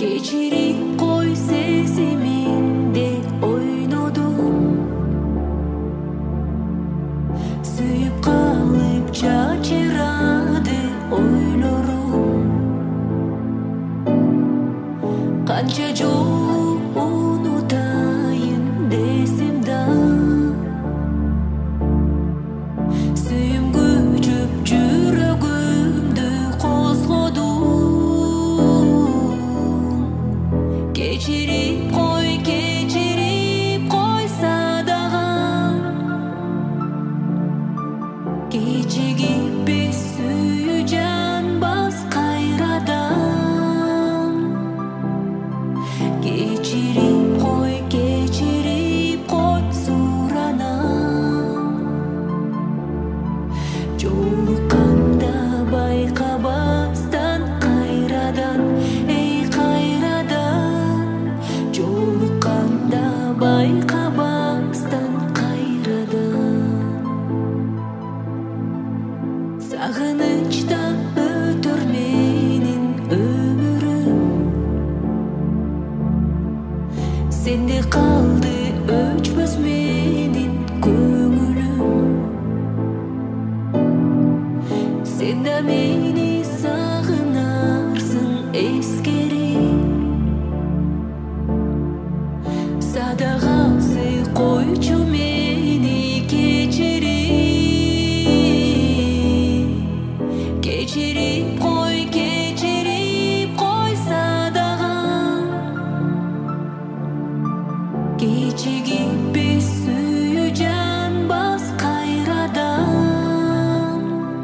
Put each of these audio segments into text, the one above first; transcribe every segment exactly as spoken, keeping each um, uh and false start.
Кечирип кой сезимимде ойнодум. Сүйүп калып чачырады ойлорум. Канча жолу унутайын десем да, сүйүм көчүп жүрөгүмдү козгоду. Кечирип кой, кечирип койсо дагы, кечигиппиз сүйүү жанбас кайрадан. Кечирип кой, кечирип кой суранам. Жолукканда байкабастан кайрадан, эй кайрадан. Жолукканда байкабастан кайрадан. Сагынычта өтөр менин өмүрүм. Сенде калды өчпөс менин көңүлүм. Сен да мени сагынарсың эскерип. Садагасы койчу мени кечирип. Кечирип кой, кечирип койсо дагы, кечигиппиз сүйүү жанбас кайрадан.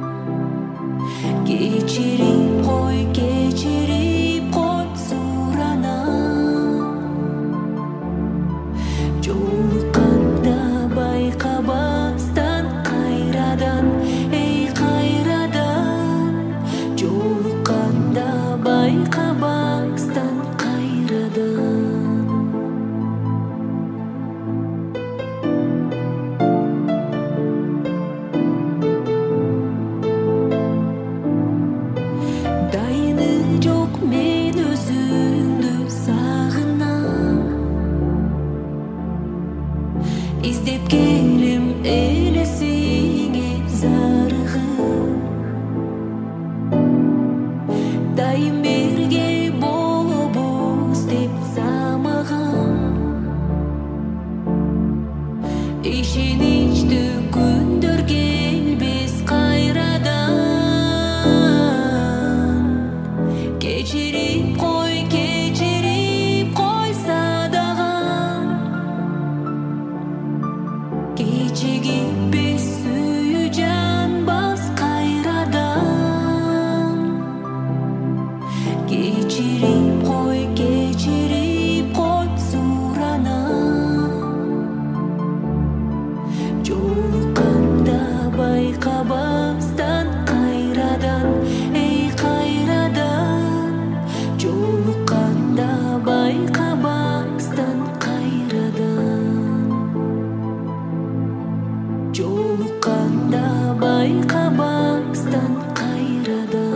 Кечирип кой, кечирип кой суранам. Жолукканда байкабастан кайрадан, эй кайрадан. Жолукканда байкабастан кайрадан. Дайыны жок мен өзүңдү сагынам. Издеп келем элесиңе зарыгып. Дайым бирге болобуз деп самагам. Ишеничтүү күндөр келбес кайрадан. Кечирип кой, кечирип койсо дагы, кечигиппиз сүйүү жанбас кайрадан. Кечирип кой, кечирип кой суранам. Жолукканда байкабастан кайрадан, эй кайрадан. Жолукканда байкабастан кайрадан. Жолукканда байкабастан кайрадан.